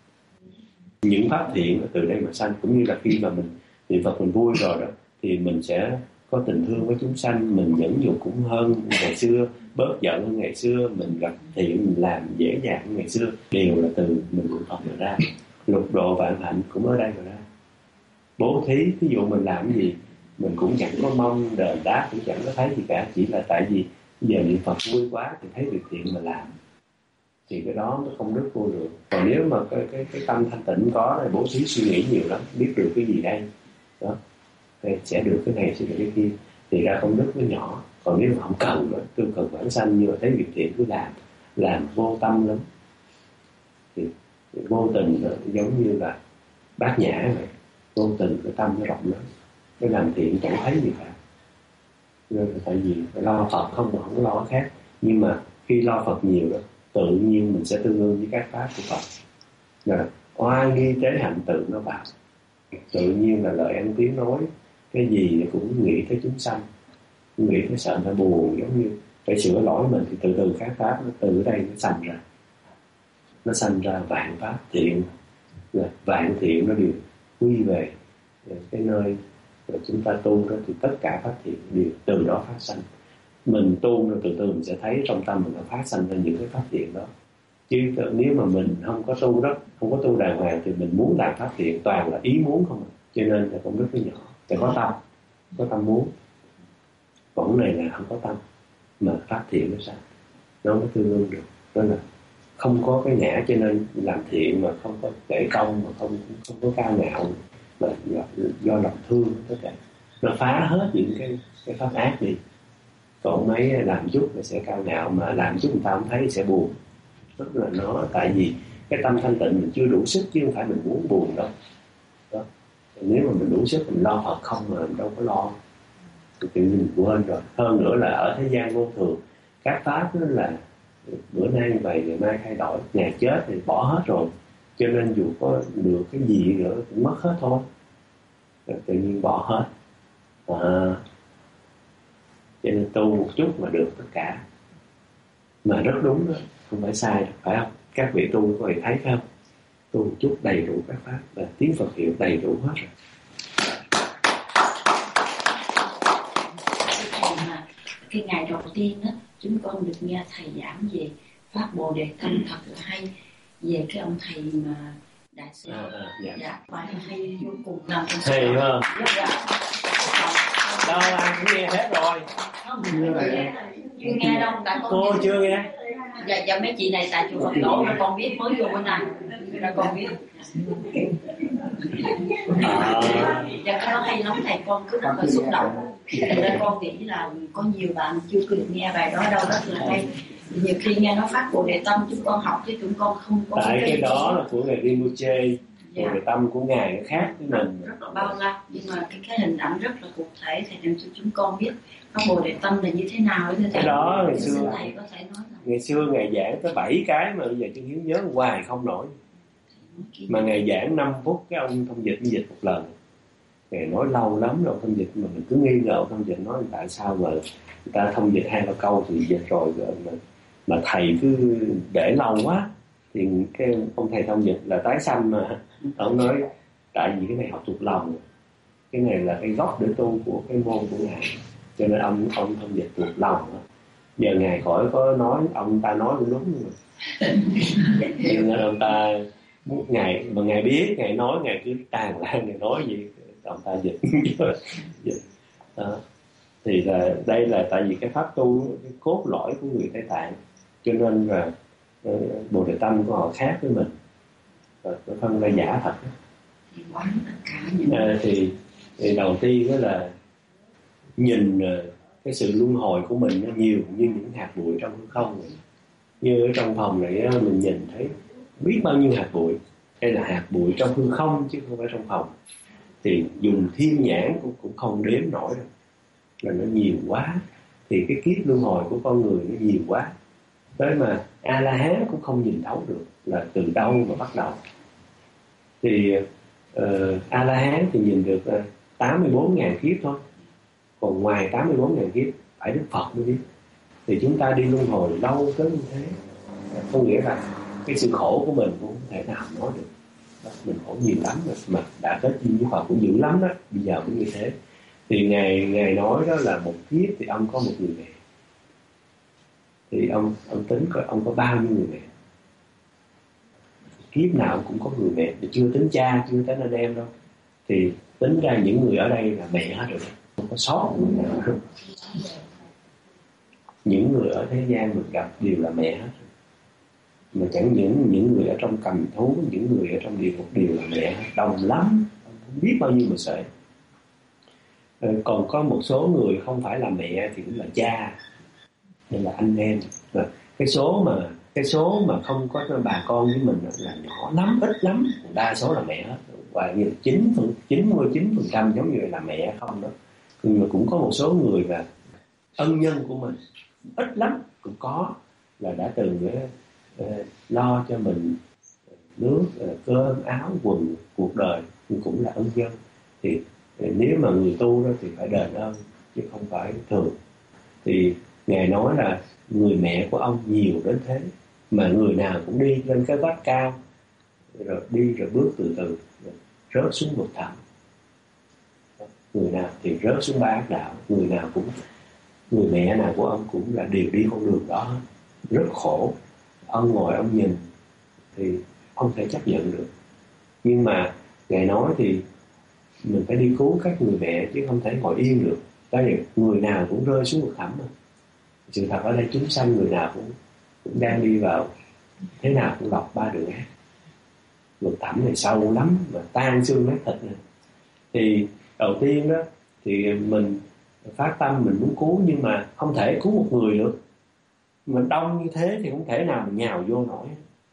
những pháp thiện từ đây mà sanh. Cũng như là khi mà mình niệm Phật mình vui rồi đó, thì mình sẽ có tình thương với chúng sanh, mình nhẫn nhục cũng hơn ngày xưa, bớt giận hơn ngày xưa, mình gặp thiện mình làm dễ dàng hơn ngày xưa, đều là từ mình niệm Phật mà ra. Lục độ vạn hạnh cũng ở đây mà ra. Bố thí, ví dụ mình làm cái gì mình cũng chẳng có mong đền đáp, cũng chẳng có thấy gì cả, chỉ là tại vì giờ niệm Phật vui quá thì thấy việc thiện mà làm, thì cái đó nó không đức vô lượng. Còn nếu mà cái tâm thanh tịnh có, thì bố thí suy nghĩ nhiều lắm, biết được cái gì đây đó, thì sẽ được cái này, sẽ được cái kia, thì ra công đức nó nhỏ. Còn nếu mà không cần nữa, tôi cần bản sanh, nhưng mà thấy việc thiện cứ làm vô tâm lắm, thì vô tình nó giống như là Bát Nhã vậy, vô tình cái tâm nó rộng lắm, cái làm thiện chẳng thấy gì cả. Nên là tại vì lo Phật không mà không có lo khác. Nhưng mà khi lo Phật nhiều đó, tự nhiên mình sẽ tương ưng với các pháp của Phật. Rồi oai nghi tế hạnh tự nó vào, tự nhiên là lời ăn tiếng nói, cái gì cũng nghĩ tới chúng sanh, nghĩ tới sợ nó buồn, giống như phải sửa lỗi mình, thì từ từ các pháp nó từ đây nó sanh ra. Nó sanh ra vạn pháp thiện, vạn thiện nó đều quy về cái nơi rồi chúng ta tu đó, thì tất cả pháp thiện đều từ đó phát sanh. Mình tu rồi từ từ mình sẽ thấy trong tâm mình nó phát sanh ra những cái pháp thiện đó. Chứ nếu mà mình không có tu đó, không có tu đàng hoàng, thì mình muốn làm pháp thiện toàn là ý muốn không. Cho nên là công đức nó nhỏ. Phải có tâm muốn. Còn này là không có tâm, mà pháp thiện nó sao nó mới tương ương được. Đó là không có cái ngã, cho nên làm thiện mà không có kể công, mà không có cao ngạo, mà do lòng thương tất cả. Nó phá hết những cái pháp ác đi. Còn mấy làm chút là sẽ cao ngạo, mà làm chút người ta không thấy sẽ buồn. Tức là nó tại vì cái tâm thanh tịnh mình chưa đủ sức, chứ không phải mình muốn buồn đâu đó. Nếu mà mình đủ sức mình lo Phật không, mà mình đâu có lo. tự nhiên quên rồi. Hơn nữa là ở thế gian vô thường, các pháp đó là bữa nay vậy ngày mai thay đổi, ngày chết thì bỏ hết rồi, cho nên dù có được cái gì nữa cũng mất hết thôi, rồi tự nhiên bỏ hết. Cho nên tu một chút mà được tất cả, mà rất đúng đó, không phải sai, phải không? Các vị tu có thể thấy phải không? Tu một chút đầy đủ các pháp và tiếng Phật hiệu đầy đủ hết rồi. Cái ngày đầu tiên đó, chúng con được nghe thầy giảng về pháp Bồ Đề Tâm thật là hay, về cái ông thầy mà đại sư. Dạ, và hay vô cùng làm hay không? Dạ. Đâu ai cũng nghe hết rồi. Không, chưa nghe đâu, tại con cô chưa nghe. Dạ mấy chị này tại chùa Phật tổ là con biết, mới vô bên này là con biết. Dạ cái đó hay lắm thầy, con cứ rất là xúc động. Thành ra con nghĩ là có nhiều bạn chưa được nghe bài đó đâu, rất là hay. Nhiều khi nghe nó phát Bồ Đề Tâm chúng con học chứ chúng con không có. Tại cái đó là của ngài Rinpoche, Bồ Đề Tâm của ngài nó khác với mình. Rất là bao la, nhưng mà cái hình ảnh rất là cụ thể, thầy làm cho chúng con biết pháp Bồ Đề Tâm là như thế nào. Cái đó ngày xưa thầy có thể nói là... ngày xưa ngài giảng tới 7 cái mà bây giờ Chân Hiếu nhớ hoài không nổi. Mà ngài giảng 5 phút cái ông thông dịch một lần. Ngài nói lâu lắm rồi thông dịch, mà mình cứ nghi ngờ thông dịch nói tại sao mà người ta thông dịch 2-3 câu thì dịch rồi mà thầy cứ để lâu quá. Thì cái ông thầy thông dịch là tái sanh mà ông nói tại vì cái này học thuộc lòng, cái này là cái gốc để tu của cái môn của ngài, cho nên ông thông dịch thuộc lòng đó. Giờ ngài khỏi có nói, ông ta nói cũng đúng rồi. Nhưng ông ta ngài mà ngài biết, ngài nói ngài cứ tràn lan, ngài nói gì ông ta dịch. Đó. Thì là đây là tại vì cái pháp tu cái cốt lõi của người Tây Tạng, cho nên là Bồ Đề Tâm của họ khác với mình, và phân ra giả thật. Thì đầu tiên đó là nhìn cái sự luân hồi của mình nó nhiều như những hạt bụi trong hư không. Như ở trong phòng này mình nhìn thấy biết bao nhiêu hạt bụi, đây là hạt bụi trong hư không chứ không phải trong phòng. Thì dùng thiên nhãn cũng không đếm nổi đâu, là nó nhiều quá. Thì cái kiếp luân hồi của con người nó nhiều quá, tới mà A-la-hán cũng không nhìn thấu được là từ đâu mà bắt đầu. Thì A-la-hán thì nhìn được 84.000 kiếp thôi, còn ngoài 84.000 kiếp phải Đức Phật mới biết. Thì chúng ta đi luân hồi lâu tới như thế, có nghĩa là cái sự khổ của mình cũng không thể nào nói được. Mình khổ nhiều lắm rồi, mà đã tới duyên với Phật cũng dữ lắm đó, bây giờ cũng như thế. Thì ngài nói đó là một kiếp thì ông có một người mẹ. Thì ông tính coi ông có bao nhiêu người mẹ. Kiếp nào cũng có người mẹ, chưa tính cha, chưa tính anh em đâu. Thì tính ra những người ở đây là mẹ hết rồi, không có sót người nào đâu. Những người ở thế gian mình gặp đều là mẹ hết. Mà chẳng những người ở trong cầm thú, những người ở trong địa ngục đều là mẹ hết, đông lắm, không biết bao nhiêu mà sợi. Còn có một số người không phải là mẹ thì cũng là cha, nên là anh em. Mà cái số mà không có bà con với mình là nhỏ lắm, ít lắm, đa số là mẹ hết. Và như 99% giống như là mẹ không đó. Nhưng mà cũng có một số người là ân nhân của mình, ít lắm cũng có, là đã từng lo cho mình nước, cơm, áo, quần, cuộc đời, nhưng cũng là ân nhân. Thì nếu mà người tu đó thì phải đền ơn chứ không phải thường. Thì ngài nói là người mẹ của ông nhiều đến thế, mà người nào cũng đi lên cái vách cao rồi đi rồi bước từ từ rồi rớt xuống vực thẳm. Người nào thì rớt xuống ba ác đạo, người mẹ nào của ông cũng là đều đi con đường đó, rất khổ. Ông ngồi ông nhìn thì không thể chấp nhận được. Nhưng mà ngài nói thì mình phải đi cứu các người mẹ chứ không thể ngồi yên được. Tại vì người nào cũng rơi xuống vực thẳm mà. Sự thật ở đây chúng sanh người nào cũng đang đi vào, thế nào cũng lọc ba đường ác. Vực thẳm này sâu lắm mà tan xương nát thịt này. Thì đầu tiên đó thì mình phát tâm mình muốn cứu, nhưng mà không thể cứu một người được. Mà đông như thế thì không thể nào mình nhào vô nổi.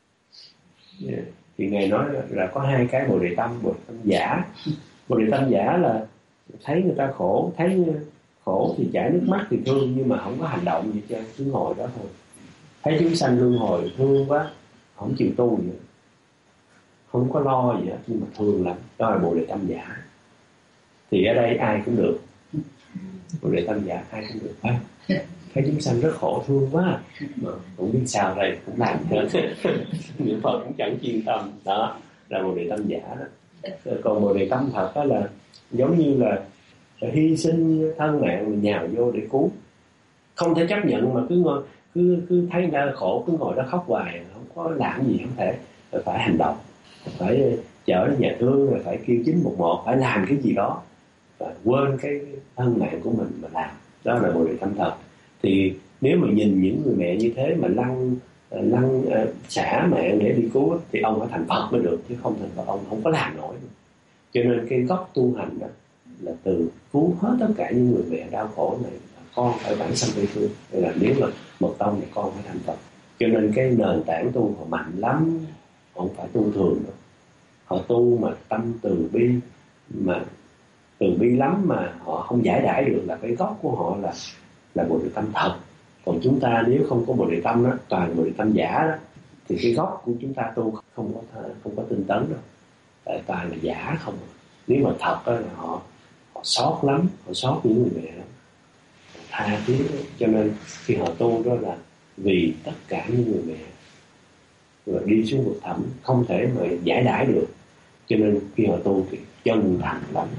Thì ngài nói là có hai cái Bồ Đề Tâm giả. Bồ Đề Tâm giả là thấy người ta khổ, thấy khổ thì chảy nước mắt thì thương, nhưng mà không có hành động gì chứ, cứ ngồi đó thôi. Thấy chúng sanh luân hồi thương quá, không chịu tu nữa, không có lo gì hết, nhưng mà thương lắm. Đó là Bồ Đề Tâm Giả. Thì ở đây ai cũng được, Bồ Đề Tâm Giả ai cũng được. Thấy chúng sanh rất khổ thương quá, mà cũng biết sao đây, cũng làm hết. Niệm Phật cũng chẳng chuyên tâm. Đó là Bồ Đề Tâm Giả đó. Còn Bồ Đề Tâm thật đó là giống như là hy sinh thân mạng nhào vô để cứu. Không thể chấp nhận mà cứ thấy người ta khổ cứ ngồi đó khóc hoài, không có làm gì, không thể. Phải hành động, phải chở đến nhà thương, rồi phải kêu 911, phải làm cái gì đó và quên cái thân mạng của mình mà làm. Đó là Bồ Đề Tâm thật. Thì nếu mà nhìn những người mẹ như thế mà lăn xả mạng để đi cứu thì ông phải thành Phật mới được, chứ không thành Phật ông không có làm nổi. Cho nên cái gốc tu hành đó là từ cứu hết tất cả những người mẹ đau khổ này. Con phải bản sanh bi thương, là nếu mà một tông thì con phải thành Phật. Cho nên cái nền tảng tu họ mạnh lắm, họ không phải tu thường đâu. Họ tu mà tâm từ bi, mà từ bi lắm mà họ không giải đãi được, là cái gốc của họ là Bồ Đề Tâm thật. Còn chúng ta nếu không có Bồ Đề Tâm đó, toàn Bồ Đề Tâm giả đó, thì cái gốc của chúng ta tu không có tinh tấn đâu, tại toàn là giả không. Nếu mà thật đó là họ sót lắm, họ sót những người mẹ lắm, tha thiết. Cho nên khi họ tu đó là vì tất cả những người mẹ, rồi đi xuống vực thẳm không thể mà giải đãi được. Cho nên khi họ tu thì chân thành lắm.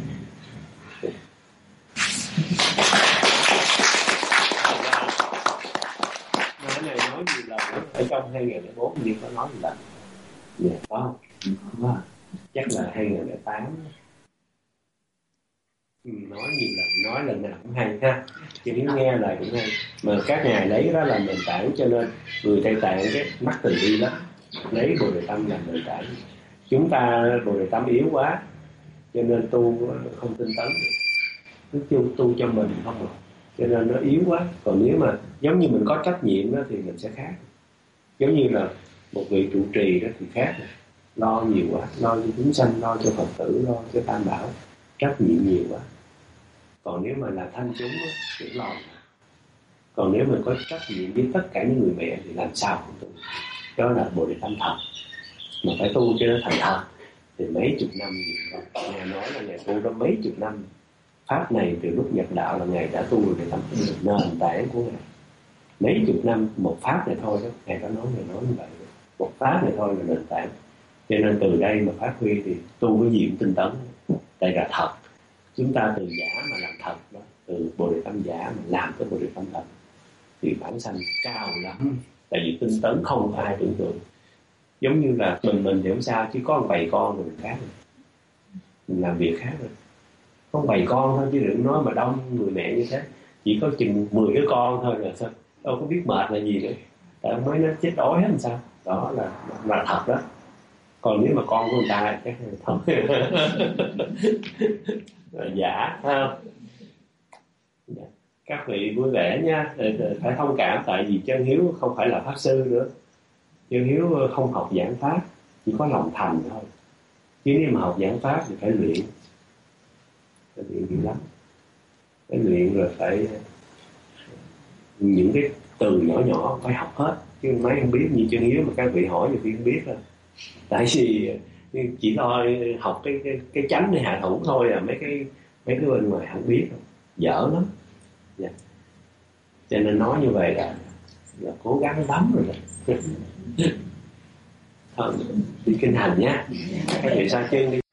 Nói này nói gì lần ở trong 2004 như có nói gì lần. Dạ có không? Chắc là 2008. Nói nhiều lần, nói lần nào cũng hay ha, chứ nếu nghe lời cũng hay. Mà các ngài lấy đó làm nền tảng, cho nên người Tây Tạng cái mắt từ bi lắm, lấy Bồ Đề Tâm làm nền tảng. Chúng ta Bồ Đề Tâm yếu quá, cho nên tu không tinh tấn được, cứ tu cho mình không được, cho nên nó yếu quá. Còn nếu mà giống như mình có trách nhiệm đó thì mình sẽ khác. Giống như là một vị trụ trì đó thì khác, lo nhiều quá, lo cho chúng sanh, lo cho Phật tử, lo cho Tam Bảo, trách nhiệm nhiều quá. Còn nếu mà là thanh chúng thì lo. Còn nếu mình có trách nhiệm với tất cả những người mẹ thì làm sao cũng tu. Đó là Bồ Đề Tâm thật. Mà phải tu cho nó thành thật thì mấy chục năm gì rồi. Ngài nói là Ngài tu đó mấy chục năm. Pháp này từ lúc nhập đạo là Ngài đã tu Bồ Đề Tâm, nền tảng của Ngài. Mấy chục năm một pháp này thôi đó. Ngài có nói như vậy. Một pháp này thôi là nền tảng. Cho nên từ đây mà phát huy thì tu cái gì cũng tinh tấn. Đây là thật. Chúng ta từ giả mà làm thật đó, từ Bồ Đề Tâm giả mà làm tới Bồ Đề Tâm thật thì bản sanh cao lắm. Tại vì tinh tấn không có ai tưởng tượng. Giống như là mình thì không sao, chứ có một bầy con rồi mình khác rồi. Mình làm việc khác rồi. Có một bầy con thôi chứ đừng nói mà đông người mẹ như thế. Chỉ có chừng 10 đứa con thôi là sao? Đâu có biết mệt là gì nữa. Tại ông mới nó chết đói hết làm sao. Đó là thật đó. Còn nếu mà con của người ta chắc là thật. Giả không? Các vị vui vẻ nha, phải thông cảm, tại vì Chân Hiếu không phải là pháp sư nữa. Chân Hiếu không học giảng pháp, chỉ có lòng thành thôi. Chứ nếu mà học giảng pháp thì phải luyện nhiều lắm. Phải luyện rồi phải những cái từ nhỏ nhỏ phải học hết. Chứ mấy không biết, như Chân Hiếu mà các vị hỏi thì không biết rồi. Tại vì chỉ lo học cái chánh để hạ thủ thôi à, mấy cái bên ngoài không biết đâu. Dở lắm. Yeah. Cho nên nói như vậy là cố gắng lắm rồi đó. Thôi đi kinh hành nha. Các vị sao chân đi.